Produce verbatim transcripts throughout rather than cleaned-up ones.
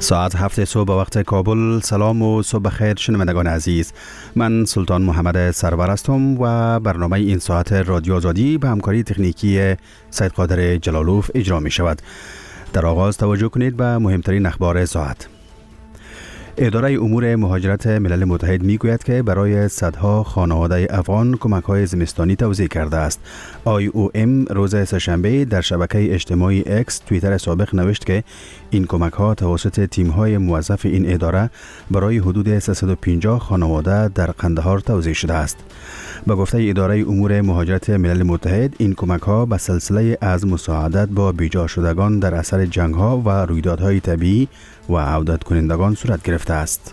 ساعت هفت صبح به وقت کابل. سلام و صبح بخیر شنوندگان عزیز. من سلطان محمد سرور هستم و برنامه این ساعت رادیو آزادی به همکاری تکنیکی سید قادر جلالوف اجرا می شود. در آغاز توجه کنید به مهمترین اخبار ساعت. اداره امور مهاجرت ملل متحد می گوید که برای صدها خانواده افغان کمک‌های زمستانی توزیع کرده است. آی او ام روز سه‌شنبه در شبکه اجتماعی اکس توییتر سابق نوشت که این کمک‌ها توسط تیم‌های موظف این اداره برای حدود سیصد و پنجاه خانواده در قندهار توزیع شده است. به گفته اداره امور مهاجرت ملل متحد، این کمک‌ها به سلسله از مساعدت با بیجا شدگان در اثر جنگ‌ها و رویدادهای طبیعی و عودت کنندگان صورت گرفته است.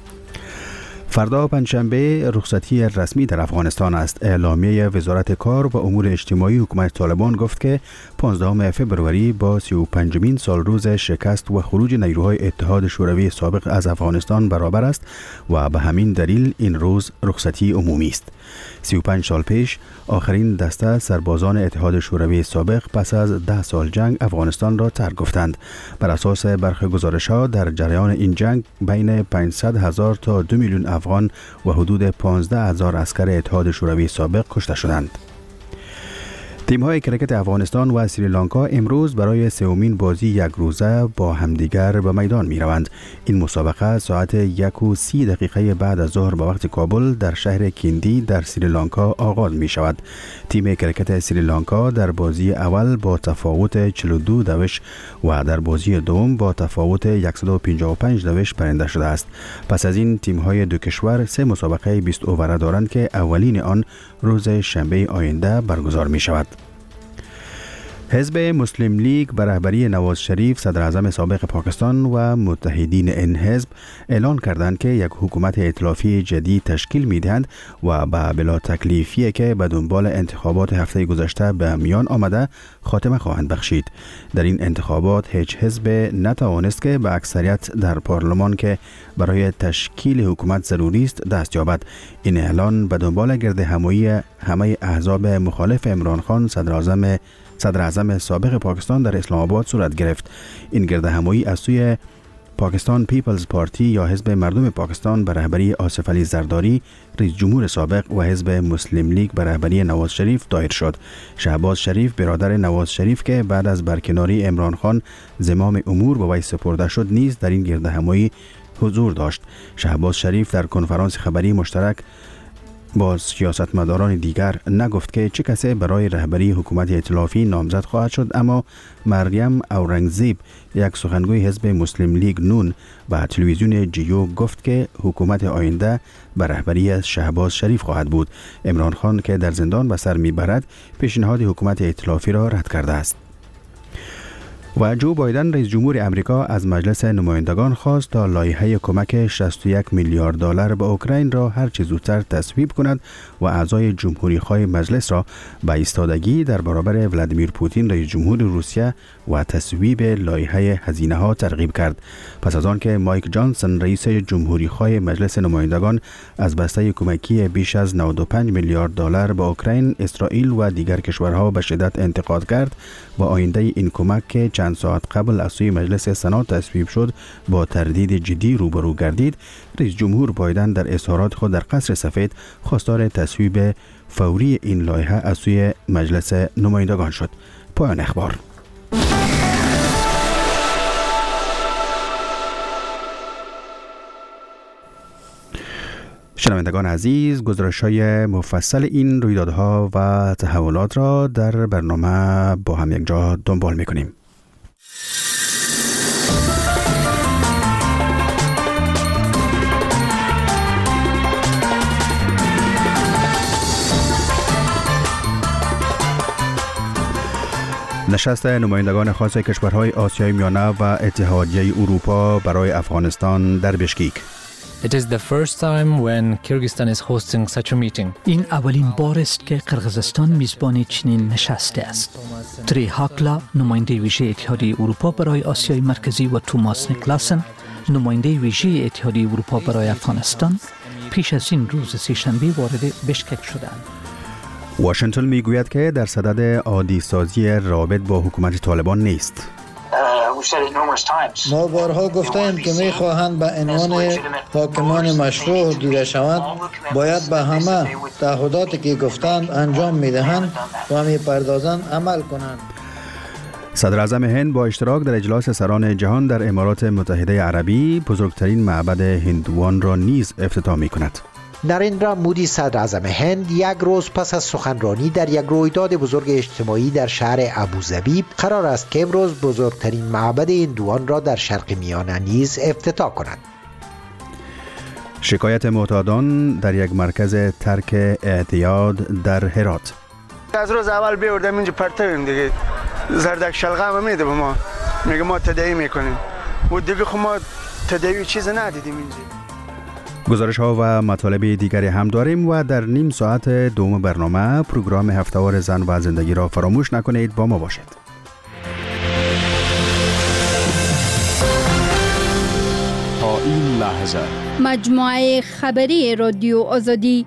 فردا پنجشنبه رخصتی رسمی در افغانستان است. اعلامیه وزارت کار و امور اجتماعی حکومت طالبان گفت که پانزدهم فوریه با سی و پنجمین سال روز شکست و خروج نیروهای اتحاد شوروی سابق از افغانستان برابر است و به همین دلیل این روز رخصتی عمومی است. سی و پنج سال پیش آخرین دسته سربازان اتحاد شوروی سابق پس از ده سال جنگ افغانستان را ترک گفتند. بر اساس برخی گزارش‌ها در جریان این جنگ بین پانصد هزار تا دو میلیون افغان و حدود پانزده هزار عسکر اتحاد شوروی سابق کشته شدند. تیم‌های کرکت افغانستان و سریلانکا امروز برای سومین بازی یک روزه با همدیگر به میدان می‌روند. این مسابقه ساعت یک و سی دقیقه بعد از ظهر به وقت کابل در شهر کیندی در سریلانکا آغاز می‌شود. تیم کرکت سریلانکا در بازی اول با تفاوت چهل و دو دوش و در بازی دوم با تفاوت صد و پنجاه و پنج دوش برنده شده است. پس از این تیم‌های دو کشور سه مسابقه بیست اووره دارند که اولین آن روز شنبه آینده برگزار می‌شود. حزب مسلم لیگ به رهبری نواز شریف صدر اعظم سابق پاکستان و متحدین این حزب اعلان کردند که یک حکومت ائتلافی جدید تشکیل می‌دهند و به بلا تکلیفی که به دنبال انتخابات هفته گذشته به میان آمده خاتمه خواهند بخشید. در این انتخابات هیچ حزب نتوانست که به اکثریت در پارلمان که برای تشکیل حکومت ضروری است دست یابد. این اعلان به دنبال گرد همایی همه احزاب مخالف عمران خان صدر اعظم صدر اعظم سابق پاکستان در اسلام آباد صورت گرفت. این گرد همایی از سوی پاکستان پیپلز پارتی یا حزب مردم پاکستان به رهبری آصف علی زرداری رئیس جمهور سابق و حزب مسلم لیگ به رهبری نواز شریف دایر شد. شهباز شریف برادر نواز شریف که بعد از برکناری عمران خان زمام امور به وی سپرده شد نیز در این گرد همایی حضور داشت. شهباز شریف در کنفرانس خبری مشترک با سیاستمداران دیگر نگفت که چه کسی برای رهبری حکومت ائتلافی نامزد خواهد شد، اما مریم اورنگزیب یک سخنگوی حزب مسلم لیگ نون به تلویزیون جیو گفت که حکومت آینده به رهبری از شهباز شریف خواهد بود. عمران خان که در زندان به سر میبرد پیشنهاد حکومت ائتلافی را رد کرده است. و جو بایدن رئیس جمهور امریکا از مجلس نمایندگان خواست تا لایحه کمک شصت و یک میلیارد دلار به اوکراین را هر چه زودتر تصویب کند و اعضای جمهوری خواه مجلس را به ایستادگی در برابر ولادیمیر پوتین رئیس جمهور روسیه و تصویب لایحه هزینه ها ترغیب کرد. پس از آن که مایک جانسون رئیس جمهوری خواه مجلس نمایندگان از بسته کمکی بیش از نود و پنج میلیارد دلار به اوکراین، اسرائیل و دیگر کشورها به شدت انتقاد کرد و آینده این کمک که چند ساعت قبل از سوی مجلس سنا تصویب شد با تردید جدی روبرو گردید، رئیس جمهور بایدن در اظهارات خود در قصر سفید خواستار تصویب فوری این لایحه از سوی مجلس نمایندگان شد. پایان اخبار. شنوندگان عزیز، گزارش‌های مفصل این رویدادها و تحولات را در برنامه با هم یک جا دنبال می‌کنیم. نشست نمایندگان خاص کشورهای آسیای میانه و اتحادیه اروپا برای افغانستان در بشکیک. It is the first time when Kyrgyzstan is hosting such a meeting. این اولین بار است که قرقیزستان میزبان چنین نشستی است. تری هاکلا، نماینده ویژه اتحادیه اروپا برای آسیای مرکزی و توماس نیکلاسن، نماینده ویژه اتحادیه اروپا برای افغانستان، پیش از این روز سه‌شنبه وارد بشکک شدند. واشنگتن میگوید که در صدد عادی سازی روابط با حکومت طالبان نیست. Uh, ما بارها گفتیم که میخواهند به عنوان حاکمان مشروع دیده شوند، باید به همه تعهداتی که گفتند انجام میدهند و میپردازند عمل کنند. صدر اعظم هند با اشتراک در اجلاس سران جهان در امارات متحده عربی بزرگترین معبد هندوان را نیز افتتاح می کند. نریندرا مودی صدر اعظم هند یک روز پس از سخنرانی در یک رویداد بزرگ اجتماعی در شهر ابوظبی قرار است که امروز بزرگترین معبد هندوان را در شرق میانه نیز افتتاح کند. شکایت معتادان در یک مرکز ترک اعتیاد در هرات. از روز اول بیوردم اینجا پرتویم دیگه، زردک شلغم میده به ما، میگه ما تداوی میکنیم و دیگه خب ما تداوی چیز ندیدیم اینجا. گزارش ها و مطالب دیگری هم داریم و در نیم ساعت دوم برنامه پروگرام هفته‌وار زن و زندگی را فراموش نکنید، با ما باشید. تا این لحظه مجموعه خبری رادیو آزادی.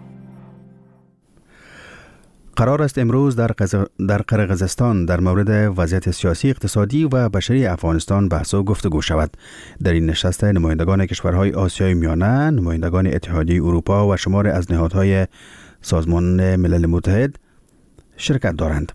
قرار است امروز در, قز... در قرقیزستان در مورد وضعیت سیاسی، اقتصادی و بشری افغانستان بحث و گفتگو شود. در این نشست نمایندگان کشورهای آسیای میانه، نمایندگان اتحادیه اروپا و شمار از نهادهای سازمان ملل متحد شرکت دارند.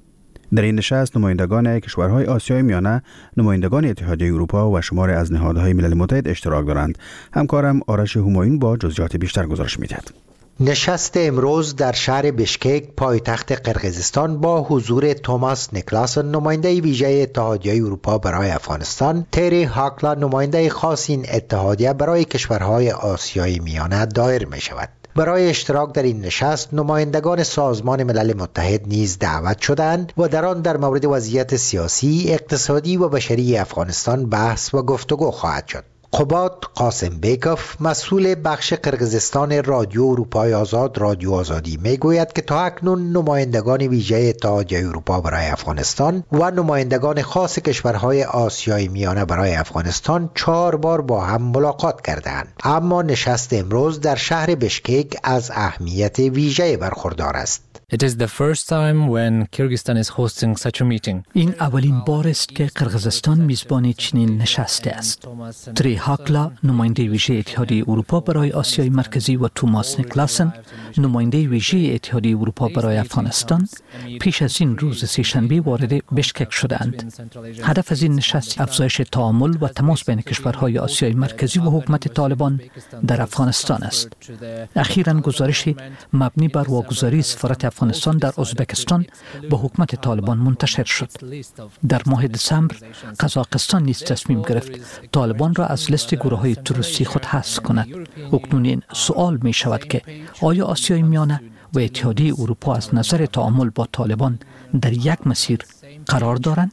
در این نشست نمایندگان کشورهای آسیای میانه، نمایندگان اتحادیه اروپا و شمار از نهادهای ملل متحد اشتراک دارند. همکارم آرش همایون با جزئیات بیشتر گزارش می‌دهد. نشست امروز در شهر بشکک پایتخت قرقیزستان با حضور توماس نیکلاسن نماینده ویژه اتحادیه اروپا برای افغانستان، تری هاکلا نماینده خاص این اتحادیه برای کشورهای آسیای میانه دایر می شود. برای اشتراک در این نشست نمایندگان سازمان ملل متحد نیز دعوت شدند و در آن در مورد وضعیت سیاسی، اقتصادی و بشری افغانستان بحث و گفتگو خواهد شد. قباد قاسم بیکوف مسئول بخش قرقیزستان رادیو اروپای آزاد رادیو آزادی میگوید که تا اکنون نمایندگان ویژه اتحادیه اروپا برای افغانستان و نمایندگان خاص کشورهای آسیای میانه برای افغانستان چهار بار با هم ملاقات کردند، اما نشست امروز در شهر بشکک از اهمیت ویژه برخوردار است. It is the first time when Kyrgyzstan is hosting such a meeting. این اولین بار است که قرقیزستان میزبان چنین نشسته است. تری هاکلا نماینده ویژه اتحادیه اروپا برای آسیای مرکزی و توماس نیکلاسن نماینده ویژه اتحادیه اروپا برای افغانستان پیش از این روز سه‌شنبه وارد بشکک شدند. هدف از این نشست افزایش تعامل و تماس بین کشورهای آسیای مرکزی و حکومت طالبان در افغانستان است. اخیراً گزارش مبنی بر واگذاری سفارت افغانستان در ازبکستان به حکومت طالبان منتشر شد. در ماه دسامبر قزاقستان نیز تصمیم گرفت طالبان را از لیست گروه‌های تروریستی خود حذف کند. اکنون این سوال می شود که آیا آسیای میانه و اتحادیه اروپا از نظر تعامل با طالبان در یک مسیر قرار دارند؟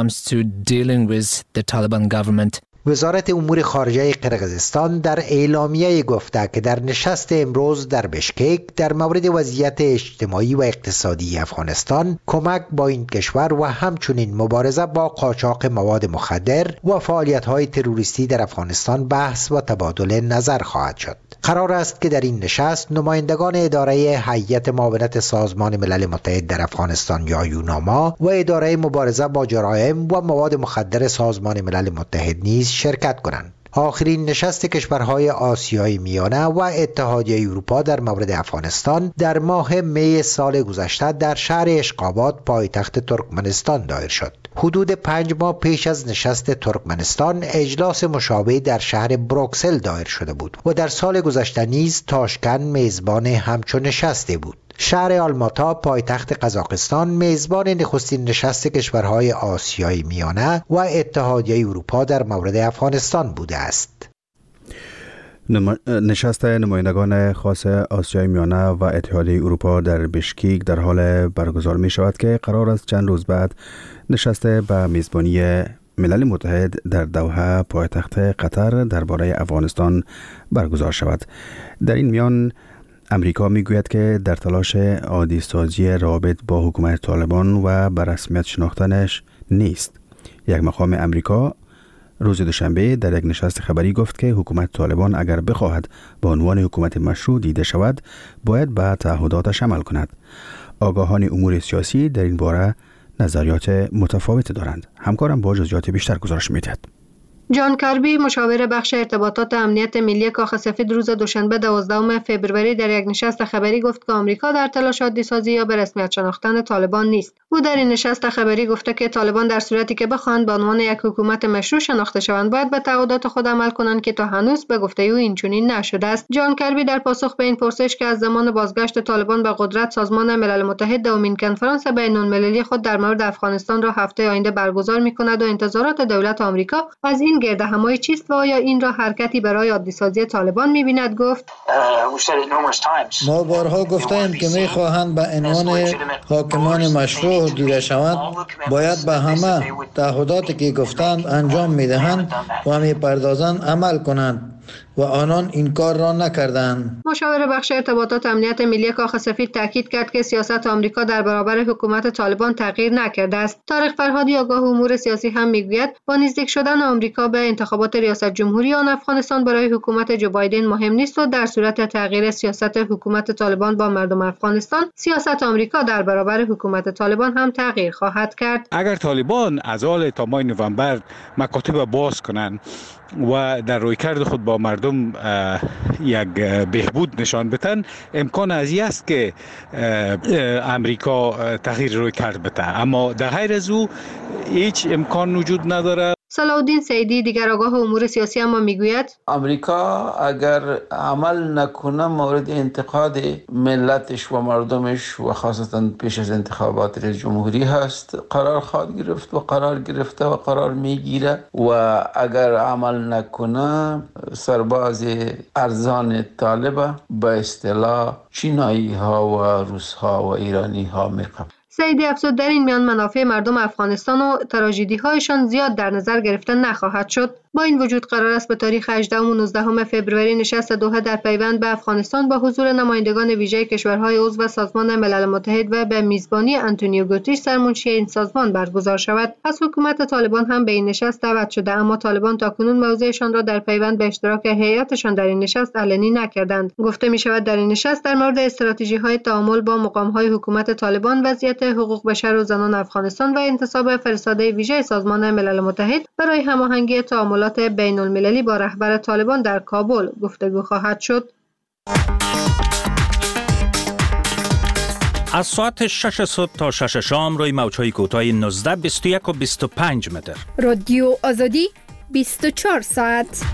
وزارت امور خارجه قرقیزستان در اعلامیه گفته که در نشست امروز در بشکک در مورد وضعیت اجتماعی و اقتصادی افغانستان، کمک با این کشور و همچنین مبارزه با قاچاق مواد مخدر و فعالیت‌های تروریستی در افغانستان بحث و تبادل نظر خواهد شد. قرار است که در این نشست نمایندگان اداره هیئت معاونت سازمان ملل متحد در افغانستان یا یوناما و اداره مبارزه با جرایم و مواد مخدر سازمان ملل متحد نیز شرکت کنند. آخرین نشست کشورهای آسیای میانه و اتحادیه اروپا در مورد افغانستان در ماه می سال گذشته در شهر اشقاباد پایتخت ترکمنستان دایر شد. حدود پنج ماه پیش از نشست ترکمنستان اجلاس مشابه در شهر بروکسل دایر شده بود و در سال گذشته نیز تاشکند میزبان همچون نشستی بود. شهر آلماتا پایتخت قزاقستان میزبان نخستین نشست کشورهای آسیای میانه و اتحادیه اروپا در مورد افغانستان بوده است. نشست نمایندگان خاص آسیای میانه و اتحادیه اروپا در بشکک در حال برگزار می شود که قرار است چند روز بعد نشست به میزبانی ملل متحد در دوحه پایتخت قطر درباره افغانستان برگزار شود. در این میان امریکا میگوید که در تلاش عادی سازی روابط با حکومت طالبان و به رسمیت شناختنش نیست. یک مقام امریکا روز دوشنبه در یک نشست خبری گفت که حکومت طالبان اگر بخواهد به عنوان حکومت مشروع دیده شود، باید به تعهداتش عمل کند. آگاهان امور سیاسی در این باره به نظر می رسند که طالبان اگر بخواهد به عنوان حکومت مشروع دیده شود، باید به تعهداتش عمل کند. نظریات متفاوتی دارند. همکارم با جزئیات بیشتر گزارش می‌دهد. جان کربی مشاور بخش ارتباطات امنیت ملی کاخ سفید روز دوشنبه دوازدهم فوریه در یک نشست خبری گفت که آمریکا در تلاش عادی‌سازی یا به رسمیت شناختن طالبان نیست. او در این نشست خبری گفته که طالبان در صورتی که بخواهند به عنوان یک حکومت مشروع شناخته شوند باید به تعهدات خود عمل کنند که تا هنوز به گفته او اینچنین نشده است. جان کربی در پاسخ به این پرسش که از زمان بازگشت طالبان به قدرت سازمان ملل متحد دومین کنفرانس بین‌المللی خود در مورد افغانستان را هفته آینده برگزار می‌کند و انتظارات دولت آمریکا از این گردهمایی چیست و آیا این را حرکتی برای عادی‌سازی طالبان می‌بیند؟ گفت ما بارها گفتیم که می‌خواهند به عنوان حاکمان مشروع دیده شوند باید به همه تعهداتی که گفتند انجام می‌دهند و می‌پردازند عمل کنند و آنان این کار را نکردند. مشاور بخش ارتباطات امنیت ملی کاخ سفید تاکید کرد که سیاست آمریکا در برابر حکومت طالبان تغییر نکرده است. طارق فرهادی آگاه امور سیاسی هم میگوید با نزدیک شدن آمریکا به انتخابات ریاست جمهوری آن افغانستان برای حکومت جو بایدن مهم نیست و در صورت تغییر سیاست حکومت طالبان با مردم افغانستان سیاست آمریکا در برابر حکومت طالبان هم تغییر خواهد کرد. اگر طالبان از حال تا ماه نوامبر مکاتب باز کنند و در رویکرد خود با مردم یک بهبود نشان بدن امکان از این است که امریکا تغییر رویکرد بده، اما در غیر از او هیچ امکان وجود نداره. صلاح سعیدی دیگر آگاه امور سیاسی اما میگوید امریکا اگر عمل نکنه مورد انتقاد ملتش و مردمش و خاصتا پیش از انتخابات رئیس جمهوری هست قرار خواهد گرفت و قرار گرفته و قرار میگیره و اگر عمل نکنه سرباز ارزان طالب به اصطلاح چینایی ها و روس ها و ایرانی ها میقبل. سعیدی افزود در این میان منافع مردم افغانستان و تراژدی هایشان زیاد در نظر گرفته نخواهد شد. با این وجود قرار است به تاریخ هجدهم و نوزدهم فوریه نشست دوحه در پیوند به افغانستان با حضور نمایندگان ویژه کشورهای عضو سازمان ملل متحد و به میزبانی آنتونیو گوتریش سرمنشی این سازمان برگزار شود. از حکومت طالبان هم به این نشست دعوت شده، اما طالبان تاکنون موضعشان را در پیوند به اشتراک هیئتشان در این نشست علنی نکردند. گفته می شود در این نشست در مورد استراتژی‌های تعامل با مقام‌های حکومت طالبان، وضعیت حقوق بشر و زنان افغانستان و انتصاب فرستاده ویژه سازمان ملل متحد برای هماهنگی تعاملات بین المللی با رهبر طالبان در کابل گفتگو خواهد شد. از ساعت شش صبح تا شش شام روی موج‌های کوتاه نوزده، بیست و یک و بیست و پنج متر. رادیو آزادی بیست و چهار ساعت.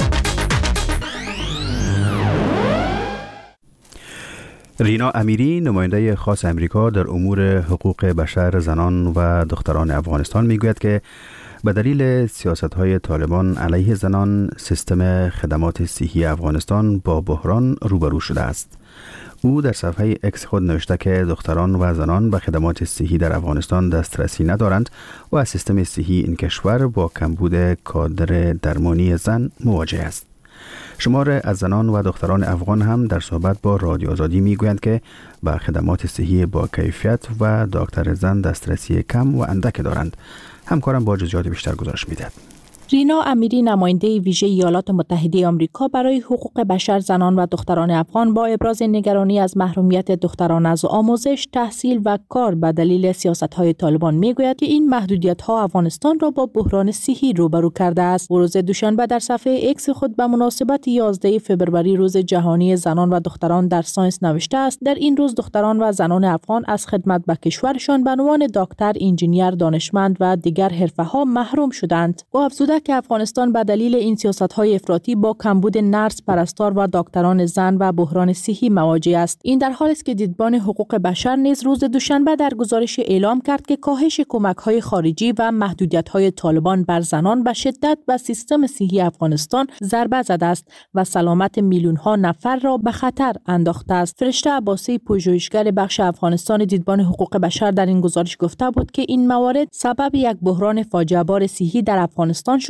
رینا امیری نماینده خاص امریکا در امور حقوق بشر زنان و دختران افغانستان میگوید که به دلیل سیاست‌های طالبان علیه زنان سیستم خدمات صحی افغانستان با بحران روبرو شده است. او در صفحه اکس خود نوشته که دختران و زنان به خدمات صحی در افغانستان دسترسی ندارند و از سیستم صحی این کشور با کمبود کادر درمانی زن مواجه است. شمار از زنان و دختران افغان هم در صحبت با رادیو آزادی میگویند که به خدمات صحی با کیفیت و دکتر زن دسترسی کم و اندک دارند. همکارم با جزئیات بیشتر گزارش میدهد. رینا امیری نماینده ویژه ایالات متحده آمریکا برای حقوق بشر زنان و دختران افغان با ابراز نگرانی از محرومیت دختران از آموزش، تحصیل و کار به دلیل سیاست‌های طالبان میگوید که این محدودیت‌ها افغانستان را با بحران صحی روبرو کرده است. روز دوشنبه در صفحه اکس خود به مناسبت یازده فوریه روز جهانی زنان و دختران در ساینس نوشته است: در این روز دختران و زنان افغان از خدمت به کشورشان به عنوان دکتر، انجینیر، دانشمند و دیگر حرفه‌ها محروم شدند. او افزوده که افغانستان به دلیل این سیاست‌های افراطی با کمبود نرس، پرستار و دکتران زن و بحران صحی مواجه است. این در حالی است که دیدبان حقوق بشر نیز روز دوشنبه در گزارش اعلام کرد که کاهش کمک‌های خارجی و محدودیت‌های طالبان بر زنان به شدت به سیستم صحی افغانستان ضربه زده است و سلامت میلیون‌ها نفر را به خطر انداخته است. فرشته عباسی، پژوهشگر بخش افغانستان دیدبان حقوق بشر، در این گزارش گفته بود که این موارد سبب یک بحران فاجعه‌بار صحی در افغانستان شد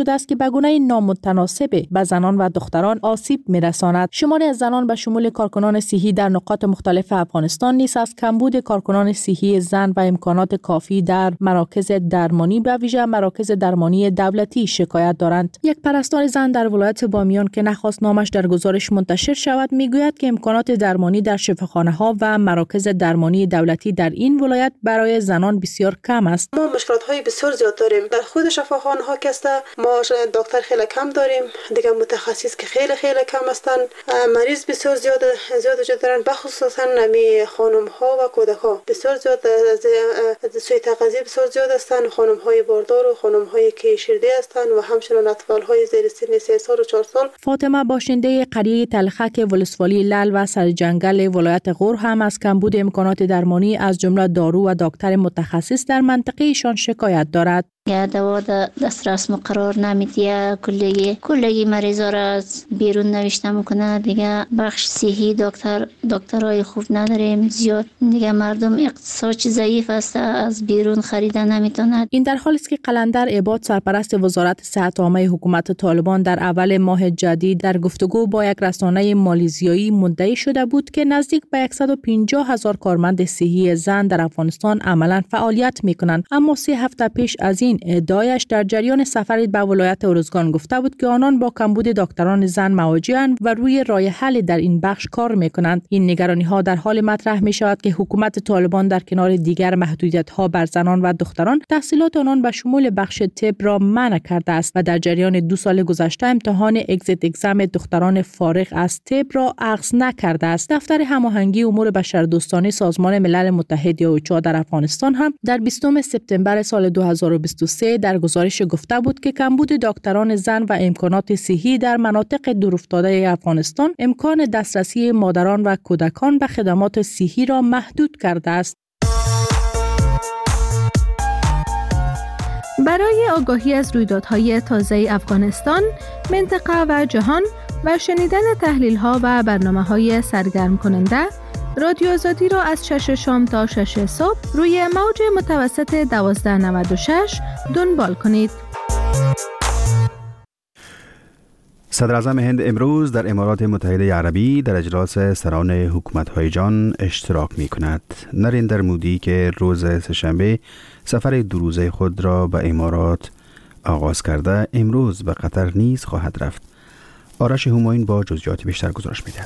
شده است که به گونه نامتناسب به زنان و دختران آسیب می‌رساند. شماری از زنان به شمول کارکنان صحی در نقاط مختلف افغانستان نیز از کمبود کارکنان صحی زن و امکانات کافی در مراکز درمانی به ویژه مراکز درمانی دولتی شکایت دارند. یک پرستار زن در ولایت بامیان که نخواست نامش در گزارش منتشر شود میگوید که امکانات درمانی در شفاخانه‌ها و مراکز درمانی دولتی در این ولایت برای زنان بسیار کم است. ما مشکلات‌های بسیار زیاد داریم. در خود شفاخانه‌ها که است ما دکتر خیلی کم داریم، دیگه متخصص که خیلی خیلی کم هستند. مریض بسیار زیاد زیاد وجود دارند، بخصوصا نمی خانم‌ها و کودک‌ها بسیار زیاد از سوی تغذیه بسیار زیاد هستند. خانم‌های باردار و خانم‌هایی که شیرده هستند و همچنین اطفال‌های زیر سن سه سال و چهار سال. فاطمه باشنده قریه تلخک ولسوالی لل و سرجنگل ولایت غور هم از کمبود امکانات درمانی از جمله دارو و دکتر متخصص در منطقه ایشان شکایت دارد. یا دوا دسترس مقرار نمیدیه، کلگی کلگی مریضا را از بیرون نوشته میکنه. دیگه بخش صحی دکتر دکترای خوب نداریم زیاد. دیگه مردم اقتصادی ضعیف است، از بیرون خریدن نمیتونه. این در حالی است که قلندر عباد سرپرست وزارت صحت عامه حکومت طالبان در اول ماه جدید در گفتگو با یک رسانه مالیزیایی مدعی شده بود که نزدیک به صد و پنجاه هزار کارمند صحی زن در افغانستان عملاً فعالیت میکنند. اما سه هفته پیش از این ادعایش در جریان سفری به ولایت ارزگان گفته بود که آنان با کمبود دکتران زن مواجه‌اند و روی راه حل در این بخش کار میکنند. این نگرانی ها در حال مطرح می شود که حکومت طالبان در کنار دیگر محدودیت ها بر زنان و دختران تحصیلات آنان به شمول بخش طب را منع کرده است و در جریان دو سال گذشته امتحان اگزیت اگزم دختران فارغ از طب را اخذ نکرده است. دفتر هماهنگی امور بشردوستانه سازمان ملل متحد یا اوچا در افغانستان هم در بیستم سپتامبر سال دو هزار و بیست و سه در گزارش گفته بود که کمبود دکتران زن و امکانات صحی در مناطق دورافتاده افغانستان امکان دسترسی مادران و کودکان به خدمات صحی را محدود کرده است. برای آگاهی از رویدادهای تازه افغانستان، منطقه و جهان و شنیدن تحلیل‌ها و برنامه‌های سرگرم کننده، رادیو آزادی را از شش شام تا شش صبح روی موج متوسط دوازده نود و شش دنبال کنید. صدر اعظم هند امروز در امارات متحده عربی در اجلاس سران حکومت‌های جهان اشتراک می‌کند. نریندر مودی که روز سه‌شنبه سفر دو روزه خود را به امارات آغاز کرده، امروز به قطر نیز خواهد رفت. آرش همایون با جزئیات بیشتر گزارش می‌دهد.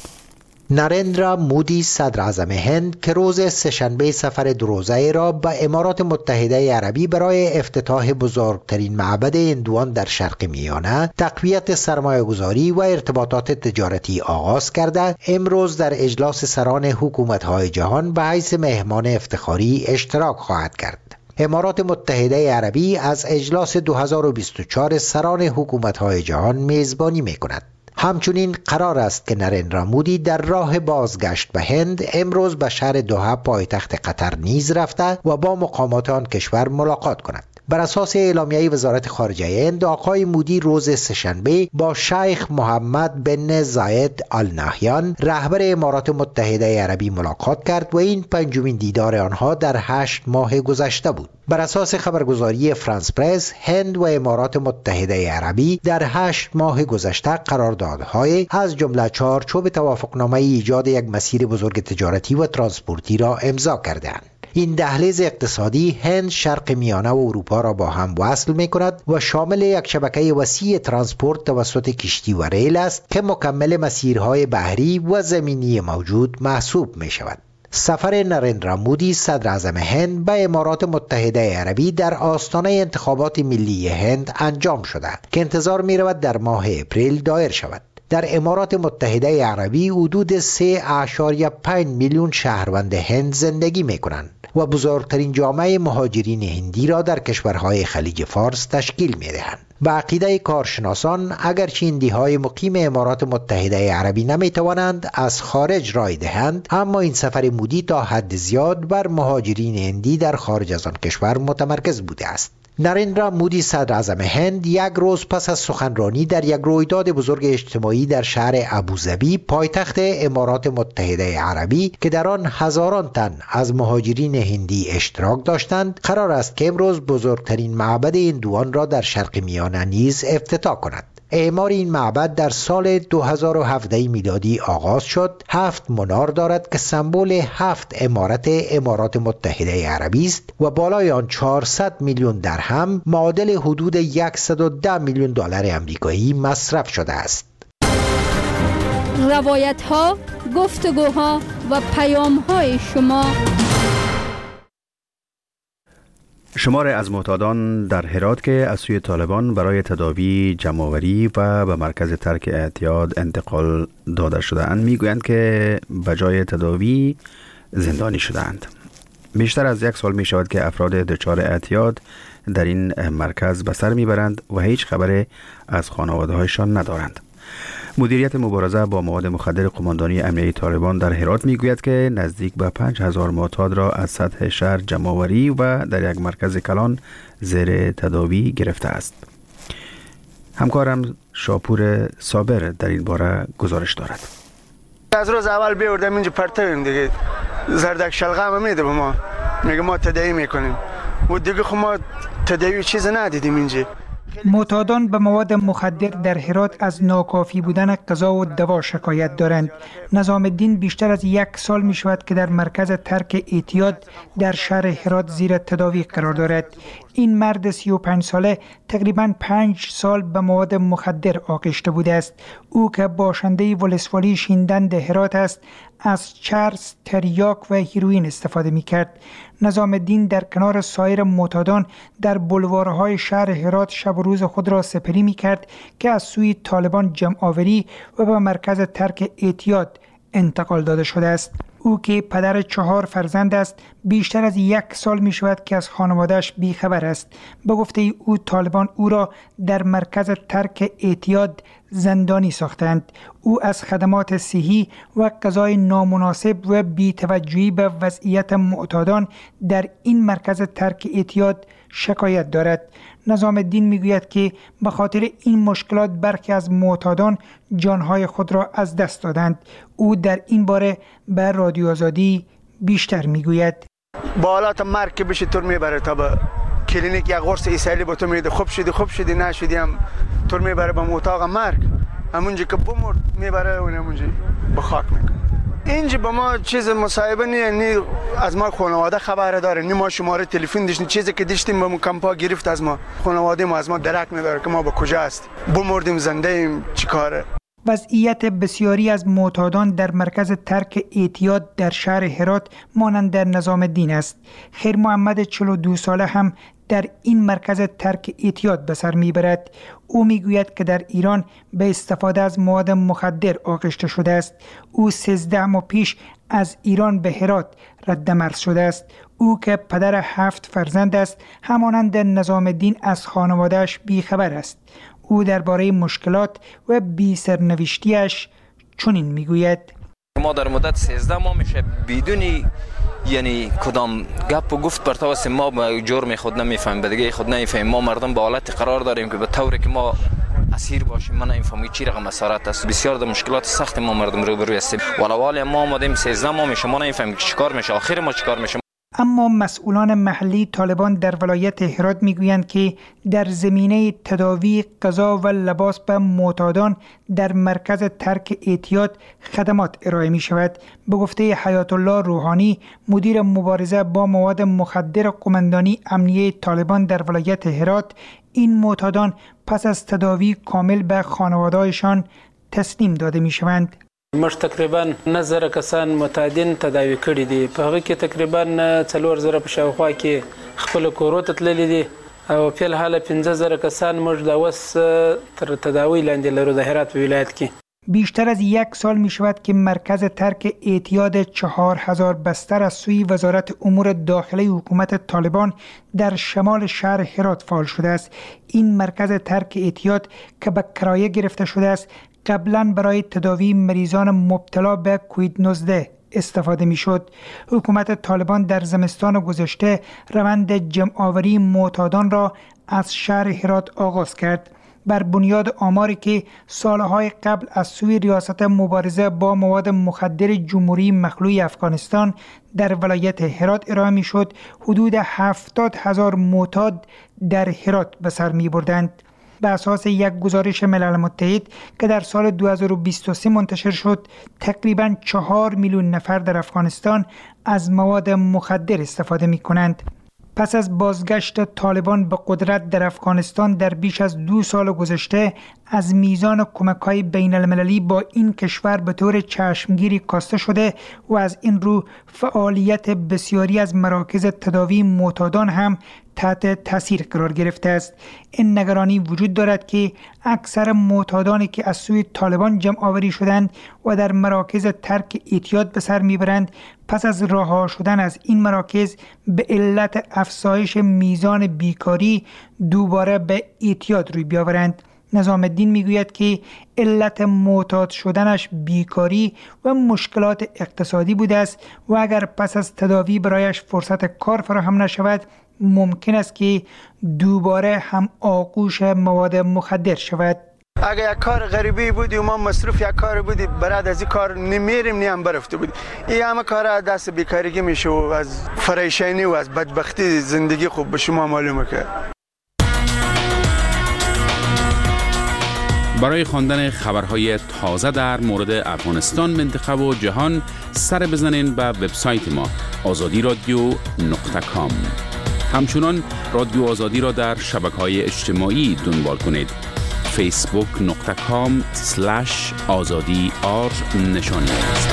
نریندرا مودی صدر اعظم هند که روز سه‌شنبه سفر دو روزه را به امارات متحده عربی برای افتتاح بزرگترین معبد هندوان در شرق میانه، تقویت سرمایه‌گذاری و ارتباطات تجارتی آغاز کرده، امروز در اجلاس سران حکومت‌های جهان به حیث مهمان افتخاری اشتراک خواهد کرد. امارات متحده عربی از اجلاس دو هزار و بیست و چهار سران حکومت‌های جهان میزبانی می‌کند. همچنین قرار است که نریندرا مودی در راه بازگشت به هند امروز به شهر دوحه پایتخت قطر نیز رفته و با مقامات آن کشور ملاقات کند. بر اساس اعلامیه وزارت خارجه هند، آقای مودی روز سه‌شنبه با شیخ محمد بن زاید آل نهیان رهبر امارات متحده عربی ملاقات کرد و این پنجمین دیدار آنها در هشت ماه گذشته بود. بر اساس خبرگزاری فرانس پرس، هند و امارات متحده عربی در هشت ماه گذشته قراردادهای از جمله چارچوب توافقنامه ایجاد یک مسیر بزرگ تجارتی و ترانسپورتی را امضا کردند. این دهلیز اقتصادی هند، شرق میانه و اروپا را با هم وصل می کند و شامل یک شبکه وسیع ترانسپورت توسط کشتی و ریل است که مکمل مسیرهای بحری و زمینی موجود محسوب می شود. سفر نریندرا مودی صدر اعظم هند به امارات متحده عربی در آستانه انتخابات ملی هند انجام شده که انتظار می رود در ماه اپریل دایر شود. در امارات متحده عربی حدود سه اشاریه پنج میلیون شهروند هند زندگی می کنند و بزرگترین جامعه مهاجرین هندی را در کشورهای خلیج فارس تشکیل می دهند. به عقیده کارشناسان، اگرچه هندی‌های مقیم امارات متحده عربی نمی توانند از خارج رای دهند، اما این سفر مودی تا حد زیاد بر مهاجرین هندی در خارج از آن کشور متمرکز بوده است. نریندرا مودی صدر اعظم هند یک روز پس از سخنرانی در یک رویداد بزرگ اجتماعی در شهر ابوظبی پایتخت امارات متحده عربی که در آن هزاران تن از مهاجرین هندی اشتراک داشتند قرار است که امروز بزرگترین معبد هندوان را در شرق میانه نیز افتتاح کند. اعمار این معبد در سال دو هزار و هفده میلادی آغاز شد. هفت منار دارد که سمبل هفت امارت امارات متحده عربی است و بالای آن چهارصد میلیون درهم معادل حدود صد و ده میلیون دلار آمریکایی مصرف شده است. روایت ها، گفتگوها و پیام های شما. شمار از معتادان در هرات که از سوی طالبان برای تداوی جمع‌آوری و به مرکز ترک اعتیاد انتقال داده شده‌اند میگویند که بجای تداوی زندانی شده‌اند. بیشتر از یک سال می شود که افراد دچار اعتیاد در این مرکز به سر میبرند و هیچ خبر از خانواده‌هایشان ندارند. مدیریت مبارزه با مواد مخدر قماندانی امنیتی طالبان در هرات میگوید که نزدیک به پنج هزار معتاد را از سطح شهر جمع‌آوری و در یک مرکز کلان زیر تداوی گرفته است. همکارم شاپور صابر در این باره گزارش دارد. از روز اول بیوردم اینجا پرتویم دیگه زردک شلغه هم میده به ما، میگه ما تداوی میکنیم و دیگه خب ما تداوی چیز ندیدیم اینجا. معتادان به مواد مخدر در هرات از ناکافی بودن غذا و دوا شکایت دارند. نظام الدین بیشتر از یک سال می شود که در مرکز ترک اعتیاد در شهر هرات زیر تداوی قرار دارد. این مرد سی و پنج ساله تقریباً پنج سال به مواد مخدر آغشته بوده است. او که باشنده ولسوالی شیندند هرات است، از چرس، تریاک و هیروئین استفاده می کرد. نظام الدین در کنار سایر معتادان در بلوارهای شهر هرات شب و روز خود را سپری می کرد که از سوی طالبان جمع‌آوری و به مرکز ترک اعتیاد انتقال داده شده است. او که پدر چهار فرزند است، بیشتر از یک سال می شود که از خانواده‌اش بیخبر است. به گفته او طالبان او را در مرکز ترک اعتیاد زندانی ساختند. او از خدمات صحی و غذای نامناسب و بی‌توجهی به وضعیت معتادان در این مرکز ترک اعتیاد شکایت دارد. نظام الدین میگوید که به خاطر این مشکلات برخی از معتادان جانهای خود را از دست دادند. او در این باره به رادیو آزادی بیشتر میگوید. با حالات مرگ که بشه طور میبره تا به کلینیک یک قرص ایسایلی با تو میده، خوب شدی خوب شدی نشدی هم طور میبره به اتاق مرگ، همونجا که بمرد میبره و همونجا به خاک میکنه. اینجا با ما چیز مصاحبه نیه، نی از ما خانواده خبر داره، نی ما شماره تلفن داشتیم، چیزی که داشتیم به کمپا گرفت از ما، خانواده ما از ما درک نداره که ما با کجا هستیم، بمردیم زنده ایم چیکاره. وضعیت بسیاری از معتادان در مرکز ترک اعتیاد در شهر هرات مانند در نظام الدین است. خیر محمد چهل و دو ساله هم در این مرکز ترک اعتیاد به سر میبرد. او میگوید که در ایران به استفاده از مواد مخدر آغشته شده است. او سیزده ماه پیش از ایران به هرات رد مرز شده است. او که پدر هفت فرزند است، همانند نظام الدین از خانواده‌اش بیخبر است. او درباره مشکلات و بی سرنوشتیش چنین میگوید: ما در مدت سیزده ماه میشه بدونی یعنی کدام گپ و گفت برتاوس ما به جرم خود نمیفهمیم، به دیگه خود نمیفهمیم. ما مردم به حالت قرار داریم که به طوری که ما اسیر باشیم. من نمیفهمم چی رقم اسارت است. بسیار در مشکلات سخت ما مردم روبرو هستیم. ولوال ما اومدیم سیزده ماه میشه ما نمیفهمیم چیکار میشه، آخر ما چیکار میشه. اما مسئولان محلی طالبان در ولایت هرات میگویند که در زمینه تداوی، غذا و لباس به معتادان در مرکز ترک اعتیاد خدمات ارائه می شود. به گفته حیات الله روحانی، مدیر مبارزه با مواد مخدر قماندانی امنیتی طالبان در ولایت هرات، این معتادان پس از تداوی کامل به خانواده‌هایشان تسلیم داده می شوند. موږ تقریبا نظر کسان معتادین تداوی کړي دي. په هغه کې تقریبا څلور زره په شاوخوا کې خپل کورو ته تللي دي او په الحال پنځه زره کسان موږ د اوس تر تداوی لاندې لرو د هرات ولایت کې. بیشتر از یک سال می شود که مرکز ترک اعتیاد چهار هزار بستر از سوی وزارت امور داخله حکومت طالبان در شمال شهر هرات فعال شده است. این مرکز ترک اعتیاد که به کرایه گرفته شده است، قبلا برای تداوی مریضان مبتلا به کووید نوزده استفاده می شد. حکومت طالبان در زمستان گذشته روند جمع‌آوری معتادان را از شهر هرات آغاز کرد. بر بنیاد آماری که سالهای قبل از سوی ریاست مبارزه با مواد مخدر جمهوری مخلوع افغانستان در ولایت هرات ارائه می شد، حدود هفتاد هزار معتاد در هرات به سر می بردند. به اساس یک گزارش ملل متحد که در سال دو هزار و بیست و سه منتشر شد، تقریباً چهار میلیون نفر در افغانستان از مواد مخدر استفاده می کنند. پس از بازگشت طالبان به قدرت در افغانستان در بیش از دو سال گذشته، از میزان کمک‌های بین المللی با این کشور به طور چشمگیری کاسته شده و از این رو فعالیت بسیاری از مراکز تداوی معتادان هم تحت تاثیر قرار گرفته است. این نگرانی وجود دارد که اکثر معتادانی که از سوی طالبان جمع آوری شدند و در مراکز ترک اعتیاد به سر میبرند، پس از رها شدن از این مراکز به علت افزایش میزان بیکاری دوباره به اعتیاد روی بیاورند. نظام الدین میگوید که علت معتاد شدنش بیکاری و مشکلات اقتصادی بوده است و اگر پس از تداوی برایش فرصت کار فراهم نشود، ممکن است که دوباره هم آغوش مواد مخدر شود. اگر یک کار غریبی بودی و ما مصروف یک کار بودی، برای از این کار نمیریم نیم برفته بودی. این همه کار دست بیکارگی میشه و از فریشانی و از بدبختی زندگی خوب به شما معلومه که. برای خواندن خبرهای تازه در مورد افغانستان، منطقه و جهان سر بزنین به وبسایت ما آزادی رادیو نقطه کام. همچنان رادیو آزادی را در شبکه‌های اجتماعی دنبال کنید. فیسبوک نقطه کام سلش آزادی آر نشانی است.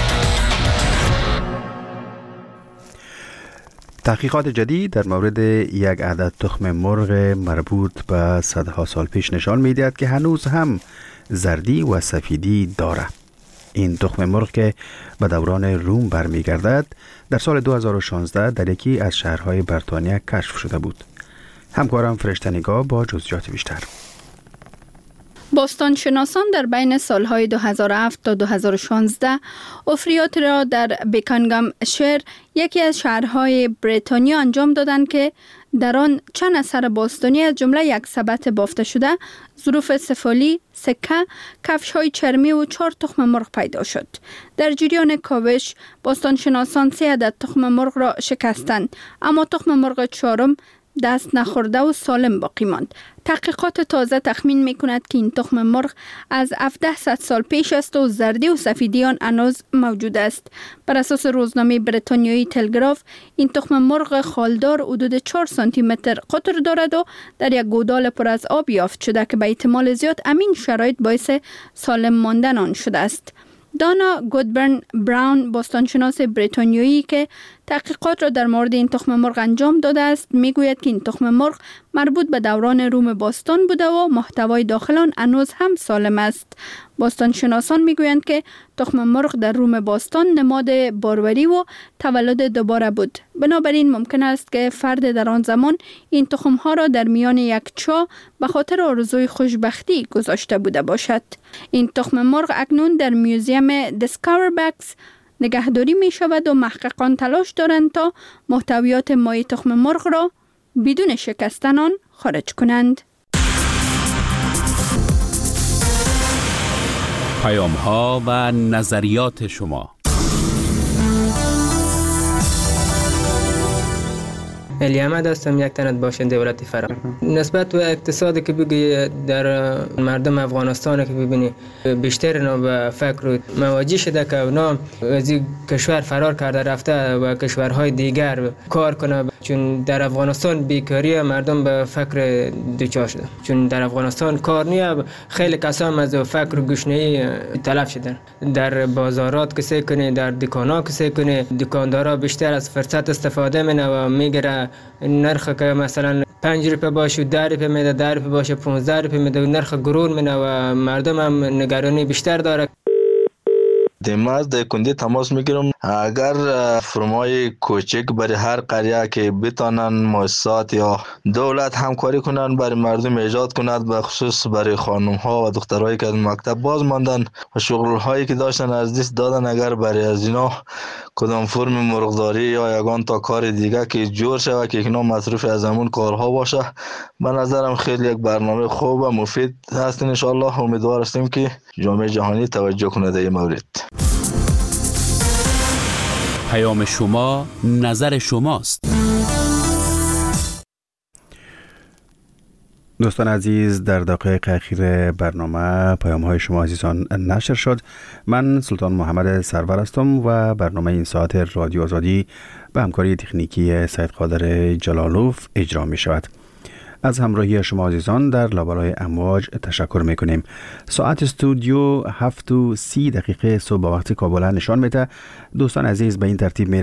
تحقیقات جدید در مورد یک عدد تخم مرغ مربوط به صدها سال پیش نشان می‌دهد که هنوز هم زردی و سفیدی دارد. این تخم مرغ که به دوران روم برمیگردد، در سال دو هزار و شانزده در یکی از شهرهای بریتانیا کشف شده بود. همکارم فرشته نگاه با جزئیات بیشتر. باستانشناسان در بین سالهای دو هزار و هفت تا دو هزار و شانزده افریات را در بیکانگام شهر، یکی از شهرهای بریتانیا، انجام دادند که در آن چند اثر باستانی از جمله یک سبد بافته شده، ظروف سفالی، سکه، کفش‌های چرمی و چهار تخم مرغ پیدا شد. در جریان کاوش باستانشناسان سه عدد تخم مرغ را شکستند، اما تخم مرغ چهارم دست نخورده و سالم باقی ماند. تحقیقات تازه تخمین می کند که این تخم مرغ از هفتصد سال پیش است و زردی و سفیدی آن هنوز موجود است. بر اساس روزنامه بریتانیایی تلگراف، این تخم مرغ خالدار حدود چهار سانتی متر قطر دارد و در یک گودال پر از آب یافت شده که به احتمال زیاد امین شرایط باعث سالم ماندن آن شده است. دانا گودبرن براون، باستانشناس بریتانیایی که تحقیقات را در مورد این تخم مرغ انجام داده است، میگوید که این تخم مرغ مربوط به دوران روم باستان بوده و محتوای داخل آن هنوز هم سالم است. باستانشناسان میگویند که تخم مرغ در روم باستان نماد باروری و تولد دوباره بود. بنابراین ممکن است که فرد در آن زمان این تخم ها را در میان یک چاه به خاطر آرزوی خوشبختی گذاشته بوده باشد. این تخم مرغ اکنون در میوزیم دیسکاور بکس نگهداری می شود و محققان تلاش دارند تا محتویات مای تخم مرغ را بدون شکستن آن خارج کنند. پیام ها و نظریات شما. علی احمد هستم، یک تنت باشنده ولایت فرا. نسبت به اقتصادی که بگی در مردم افغانستان که ببینی بیشتر اینا به فکر مواجه شده که اونا از کشور فرار کرده رفته و کشورهای دیگر کار کنه، چون در افغانستان بیکاری مردم به فکر دوچار شده، چون در افغانستان کار نیه. خیلی کسان از فکر گشنه‌ای تلف شدن. در بازارات کسی کنه، در دکانا کسی کنه، دکاندارا بیشتر از فرصت استفاده منه و میگیره نرخ که مثلا پنج روپیه باشه ده روپیه میده، ده روپیه باشه پانزده روپیه میده و نرخ گرون منه و مردم هم نگرانی بیشتر داره. فاطمه است. در کندی تماس میگیرم اگر فرمای کوچک برای هر قریه که بتانن مؤسسات یا دولت همکاری کنن برای مردم ایجاد کند، به خصوص برای خانم ها و دخترایی که از مکتب باز ماندن و شغل هایی که داشتن از دست دادن، اگر برای از اینا کدام فرم مرغداری یا یگان تا کار دیگه که جور شود که اینا مصروف از همون کارها باشه، به نظرم خیلی یک برنامه خوب و مفید هست. ان شاء الله امیدوار هستیم که جامعه جهانی توجه کنه در این مورد. پیام شما نظر شماست. دوستان عزیز، در دقایق اخیر برنامه پیام های شما عزیزان نشر شد. من سلطان محمد سرور هستم و برنامه این ساعت رادیو آزادی به همکاری تکنیکی سید قادر جلالوف اجرا می شود. از همراهی شما عزیزان در لابلای امواج تشکر می کنیم. ساعت استودیو هفت و سی دقیقه صبح وقت کابل نشان میده. دوستان عزیز به این ترتیب می